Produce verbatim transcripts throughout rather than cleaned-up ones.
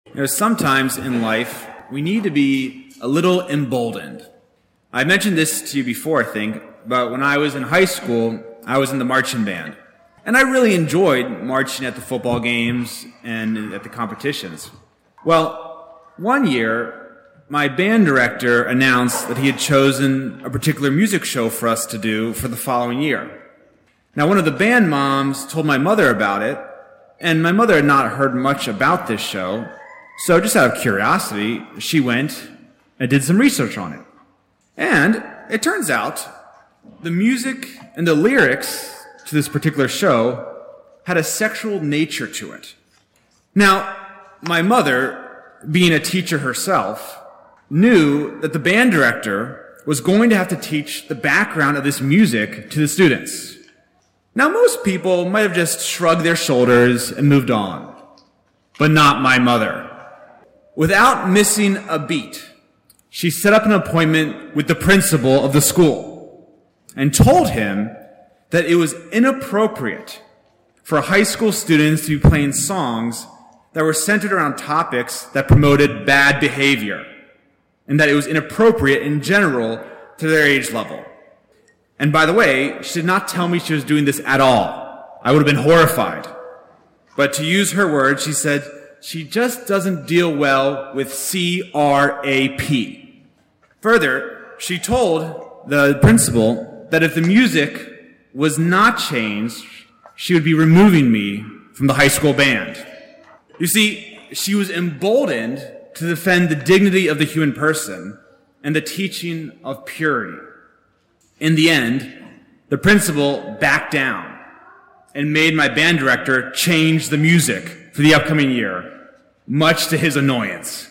You know, sometimes in life, we need to be a little emboldened. I mentioned this to you before, I think, but when I was in high school, I was in the marching band. And I really enjoyed marching at the football games and at the competitions. Well, one year, my band director announced that he had chosen a particular music show for us to do for the following year. Now, one of the band moms told my mother about it, and my mother had not heard much about this show, so just out of curiosity, she went and did some research on it. And it turns out the music and the lyrics to this particular show had a sexual nature to it. Now, my mother, being a teacher herself, knew that the band director was going to have to teach the background of this music to the students. Now, most people might have just shrugged their shoulders and moved on, but not my mother. Without missing a beat, she set up an appointment with the principal of the school and told him that it was inappropriate for high school students to be playing songs that were centered around topics that promoted bad behavior, and that it was inappropriate in general to their age level. And by the way, she did not tell me she was doing this at all. I would have been horrified. But to use her words, she said, she just doesn't deal well with C R A P. Further, she told the principal that if the music was not changed, she would be removing me from the high school band. You see, she was emboldened to defend the dignity of the human person and the teaching of purity. In the end, the principal backed down and made my band director change the music for the upcoming year, much to his annoyance.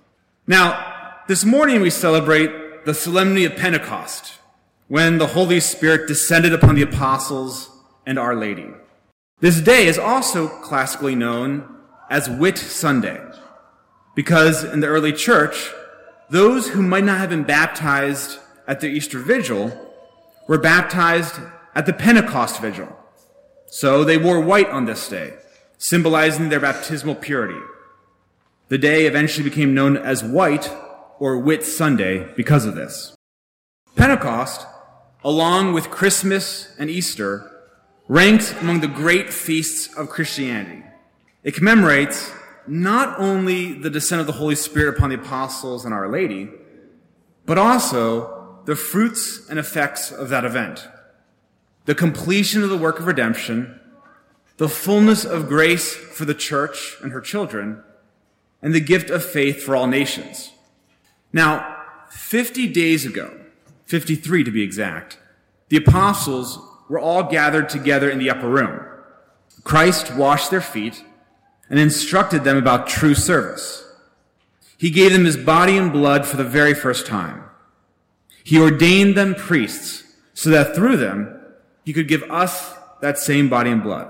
Now, this morning we celebrate the solemnity of Pentecost, when the Holy Spirit descended upon the apostles and Our Lady. This day is also classically known as Whit Sunday, because in the early church, those who might not have been baptized at the Easter Vigil were baptized at the Pentecost Vigil. So they wore white on this day, symbolizing their baptismal purity. The day eventually became known as White or Whit Sunday because of this. Pentecost, along with Christmas and Easter, ranks among the great feasts of Christianity. It commemorates not only the descent of the Holy Spirit upon the apostles and Our Lady, but also the fruits and effects of that event. The completion of the work of redemption, the fullness of grace for the church and her children, and the gift of faith for all nations. Now, fifty days ago, fifty-three to be exact, the apostles were all gathered together in the upper room. Christ washed their feet and instructed them about true service. He gave them his body and blood for the very first time. He ordained them priests so that through them he could give us that same body and blood.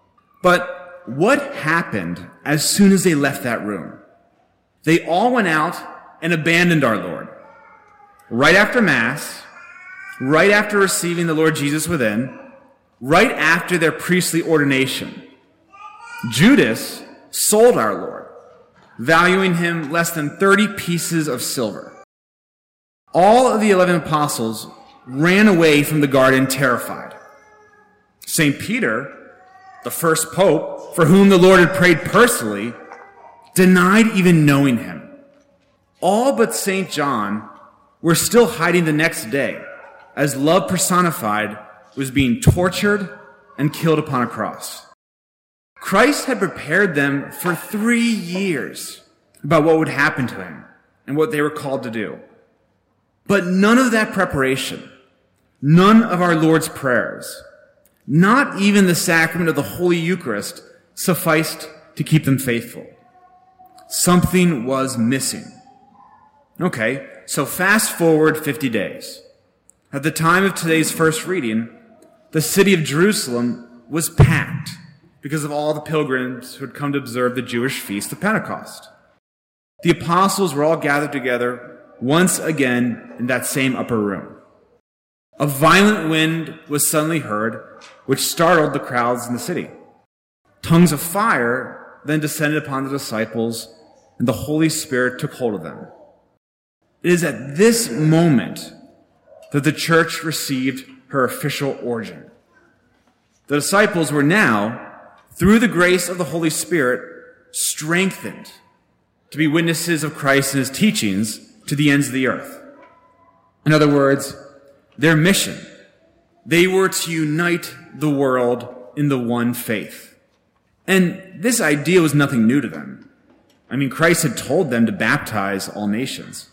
But what happened as soon as they left that room? They all went out and abandoned our Lord. Right after Mass, right after receiving the Lord Jesus within, right after their priestly ordination, Judas sold our Lord, valuing him less than thirty pieces of silver. All of the eleven apostles ran away from the garden terrified. Saint Peter, the first pope, for whom the Lord had prayed personally, denied even knowing him. All but Saint John were still hiding the next day, as love personified was being tortured and killed upon a cross. Christ had prepared them for three years about what would happen to him and what they were called to do. But none of that preparation, none of our Lord's prayers, not even the sacrament of the Holy Eucharist sufficed to keep them faithful. Something was missing. Okay, so fast forward fifty days. At the time of today's first reading, the city of Jerusalem was packed because of all the pilgrims who had come to observe the Jewish feast of Pentecost. The apostles were all gathered together once again in that same upper room. A violent wind was suddenly heard, which startled the crowds in the city. Tongues of fire then descended upon the disciples, and the Holy Spirit took hold of them. It is at this moment that the church received her official origin. The disciples were now, through the grace of the Holy Spirit, strengthened to be witnesses of Christ and his teachings to the ends of the earth. In other words, their mission, they were to unite the world in the one faith. And this idea was nothing new to them. I mean, Christ had told them to baptize all nations.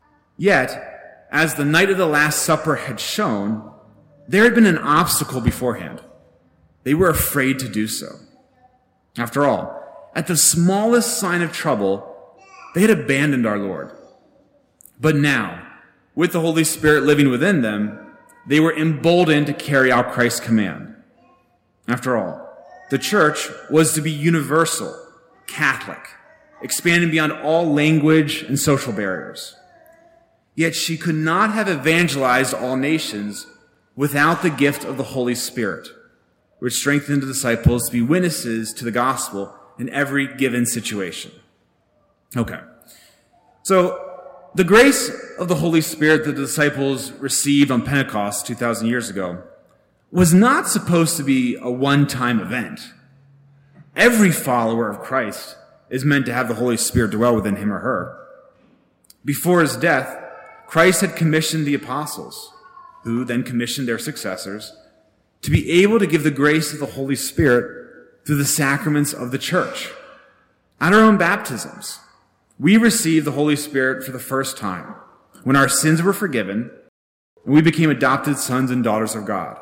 Yet, as the night of the Last Supper had shown, there had been an obstacle beforehand. They were afraid to do so. After all, at the smallest sign of trouble, they had abandoned our Lord. But now, with the Holy Spirit living within them, they were emboldened to carry out Christ's command. After all, the church was to be universal, Catholic, expanding beyond all language and social barriers. Yet she could not have evangelized all nations without the gift of the Holy Spirit, which strengthened the disciples to be witnesses to the gospel in every given situation. Okay. So, the grace of the Holy Spirit that the disciples received on Pentecost two thousand years ago was not supposed to be a one-time event. Every follower of Christ is meant to have the Holy Spirit dwell within him or her. Before his death, Christ had commissioned the apostles, who then commissioned their successors, to be able to give the grace of the Holy Spirit through the sacraments of the church. At our own baptisms, we received the Holy Spirit for the first time when our sins were forgiven and we became adopted sons and daughters of God.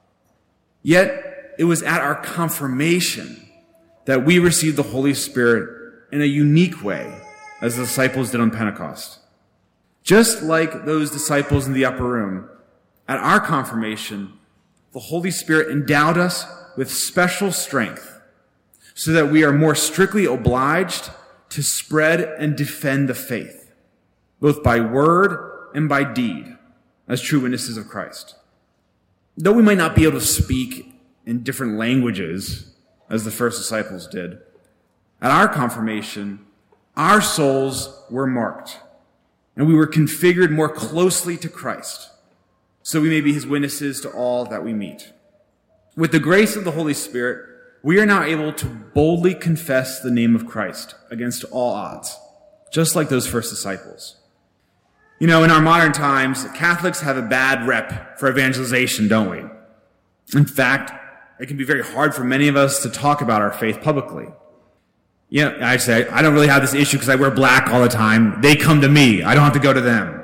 Yet, it was at our confirmation that we received the Holy Spirit in a unique way, as the disciples did on Pentecost. Just like those disciples in the upper room, at our confirmation, the Holy Spirit endowed us with special strength so that we are more strictly obliged to spread and defend the faith, both by word and by deed, as true witnesses of Christ. Though we might not be able to speak in different languages, as the first disciples did, at our confirmation, our souls were marked, and we were configured more closely to Christ, so we may be his witnesses to all that we meet. With the grace of the Holy Spirit, we are now able to boldly confess the name of Christ against all odds, just like those first disciples. You know, in our modern times, Catholics have a bad rep for evangelization, don't we? In fact, it can be very hard for many of us to talk about our faith publicly. Yeah, you know, I say, I don't really have this issue because I wear black all the time. They come to me. I don't have to go to them.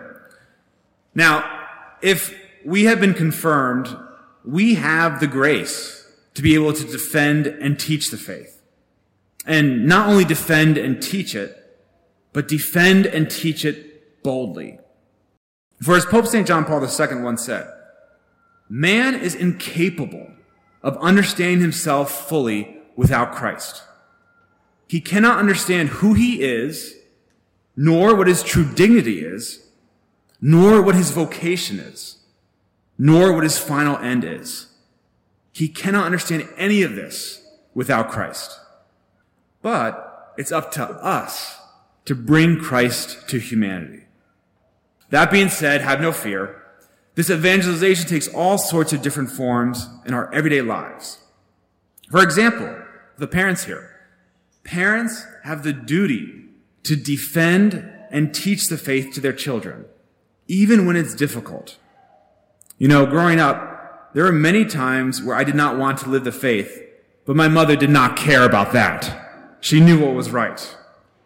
Now, if we have been confirmed, we have the grace to be able to defend and teach the faith. And not only defend and teach it, but defend and teach it boldly. For as Pope Saint John Paul the Second once said, man is incapable of understanding himself fully without Christ. He cannot understand who he is, nor what his true dignity is, nor what his vocation is, nor what his final end is. He cannot understand any of this without Christ. But it's up to us to bring Christ to humanity. That being said, have no fear. This evangelization takes all sorts of different forms in our everyday lives. For example, the parents here. Parents have the duty to defend and teach the faith to their children, even when it's difficult. You know, growing up, there were many times where I did not want to live the faith, but my mother did not care about that. She knew what was right.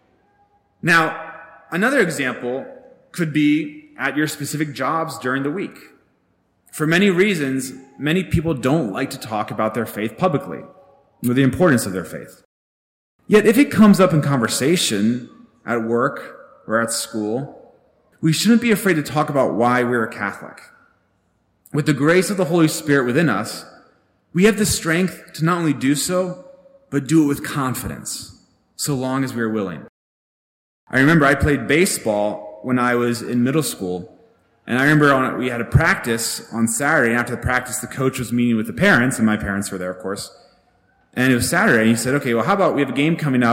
Now, another example could be at your specific jobs during the week. For many reasons, many people don't like to talk about their faith publicly, or the importance of their faith. Yet if it comes up in conversation at work or at school, we shouldn't be afraid to talk about why we're a Catholic. With the grace of the Holy Spirit within us, we have the strength to not only do so, but do it with confidence, so long as we are willing. I remember I played baseball when I was in middle school, and I remember on, we had a practice on Saturday, and after the practice, the coach was meeting with the parents, and my parents were there, of course. And it was Saturday, and he said, okay, well, how about we have a game coming up.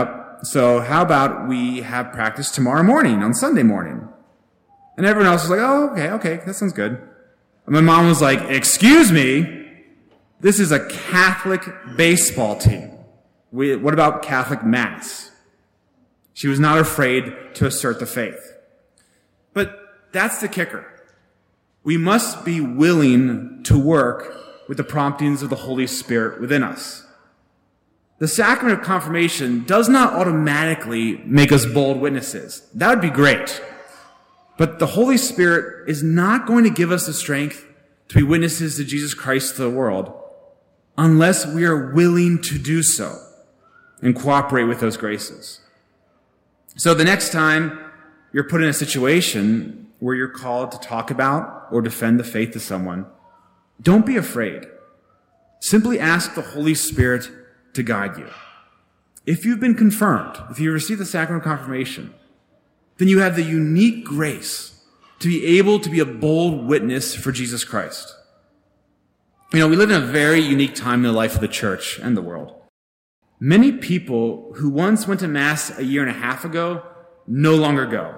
so how about we have practice tomorrow morning, on Sunday morning? And everyone else was like, oh, okay, okay, that sounds good. And my mom was like, excuse me, this is a Catholic baseball team. We, what about Catholic Mass? She was not afraid to assert the faith. But that's the kicker. We must be willing to work with the promptings of the Holy Spirit within us. The sacrament of confirmation does not automatically make us bold witnesses. That would be great. But the Holy Spirit is not going to give us the strength to be witnesses to Jesus Christ to the world unless we are willing to do so and cooperate with those graces. So the next time you're put in a situation where you're called to talk about or defend the faith to someone, don't be afraid. Simply ask the Holy Spirit to guide you. If you've been confirmed, if you receive the sacrament of confirmation, then you have the unique grace to be able to be a bold witness for Jesus Christ. You know, we live in a very unique time in the life of the church and the world. Many people who once went to Mass a year and a half ago no longer go.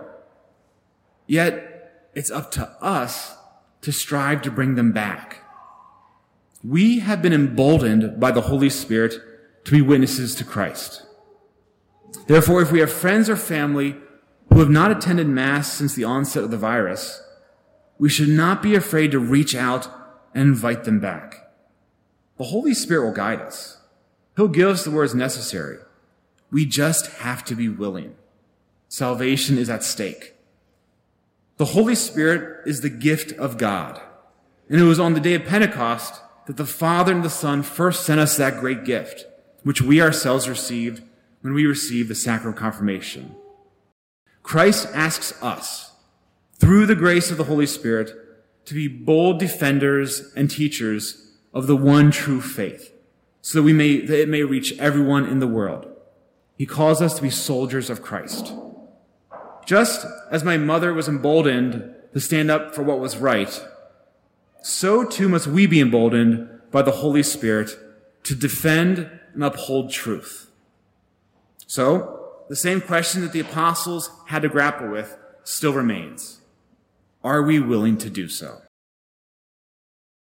Yet, it's up to us to strive to bring them back. We have been emboldened by the Holy Spirit to be witnesses to Christ. Therefore, if we have friends or family who have not attended Mass since the onset of the virus, we should not be afraid to reach out and invite them back. The Holy Spirit will guide us. He'll give us the words necessary. We just have to be willing. Salvation is at stake. The Holy Spirit is the gift of God. And it was on the day of Pentecost that the Father and the Son first sent us that great gift, which we ourselves received when we received the sacrament of confirmation. Christ asks us, through the grace of the Holy Spirit, to be bold defenders and teachers of the one true faith, so that we may, that it may reach everyone in the world. He calls us to be soldiers of Christ. Just as my mother was emboldened to stand up for what was right, so too must we be emboldened by the Holy Spirit to defend and uphold truth. So, the same question that the apostles had to grapple with still remains. Are we willing to do so?